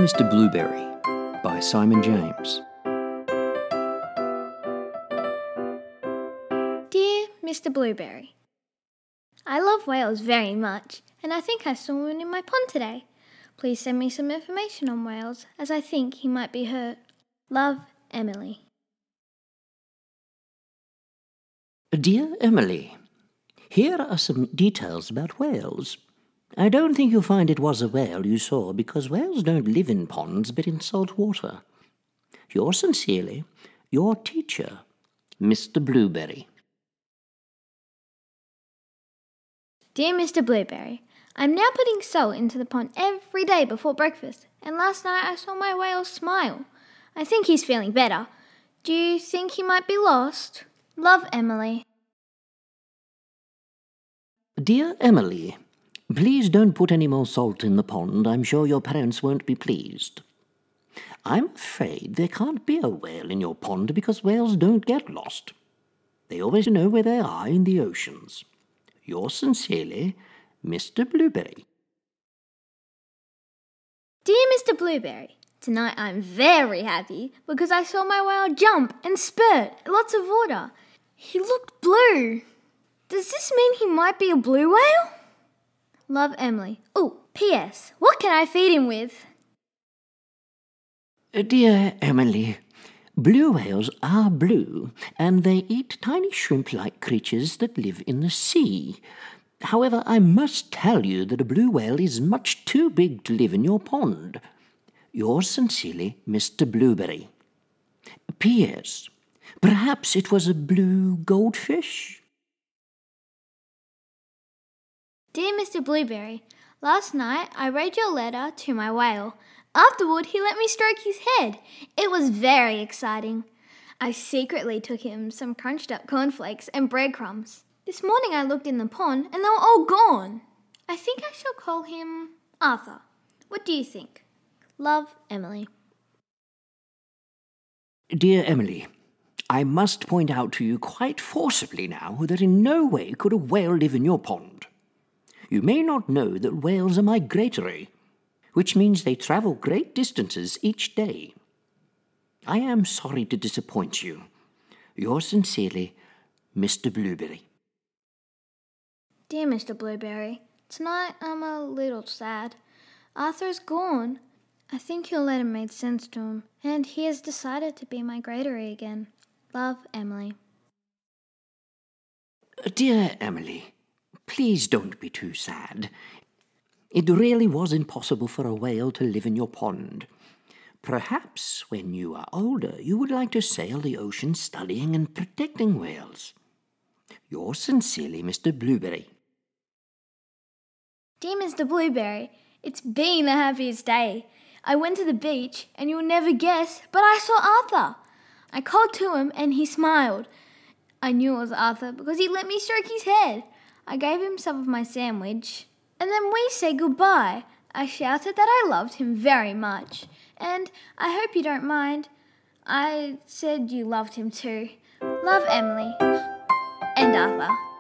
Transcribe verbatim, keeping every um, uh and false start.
Mister Blueberry by Simon James. Dear Mister Blueberry, I love whales very much, and I think I saw one in my pond today. Please send me some information on whales, as I think he might be hurt. Love, Emily. Dear Emily, here are some details about whales. I don't think you'll find it was a whale you saw, because whales don't live in ponds but in salt water. Yours sincerely, your teacher, Mister Blueberry. Dear Mister Blueberry, I'm now putting salt into the pond every day before breakfast, and last night I saw my whale smile. I think he's feeling better. Do you think he might be lost? Love, Emily. Dear Emily, please don't put any more salt in the pond. I'm sure your parents won't be pleased. I'm afraid there can't be a whale in your pond because whales don't get lost. They always know where they are in the oceans. Yours sincerely, Mister Blueberry. Dear Mister Blueberry, tonight I'm very happy because I saw my whale jump and spurt lots of water. He looked blue. Does this mean he might be a blue whale? Love, Emily. Oh, P S What can I feed him with? Dear Emily, blue whales are blue, and they eat tiny shrimp-like creatures that live in the sea. However, I must tell you that a blue whale is much too big to live in your pond. Yours sincerely, Mister Blueberry. P S Perhaps it was a blue goldfish? Dear Mister Blueberry, last night I read your letter to my whale. Afterward, he let me stroke his head. It was very exciting. I secretly took him some crunched up cornflakes and breadcrumbs. This morning I looked in the pond and they were all gone. I think I shall call him Arthur. What do you think? Love, Emily. Dear Emily, I must point out to you quite forcibly now that in no way could a whale live in your pond. You may not know that whales are migratory, which means they travel great distances each day. I am sorry to disappoint you. Yours sincerely, Mister Blueberry. Dear Mister Blueberry, tonight I'm a little sad. Arthur's gone. I think your letter made sense to him, and he has decided to be migratory again. Love, Emily. Dear Emily, please don't be too sad. It really was impossible for a whale to live in your pond. Perhaps when you are older you would like to sail the ocean studying and protecting whales. Yours sincerely, Mister Blueberry. Dear Mister Blueberry, it's been the happiest day. I went to the beach, and you'll never guess, but I saw Arthur. I called to him, and he smiled. I knew it was Arthur because he let me stroke his head. I gave him some of my sandwich, and then we said goodbye. I shouted that I loved him very much, and I hope you don't mind. I said you loved him too. Love, Emily and Arthur.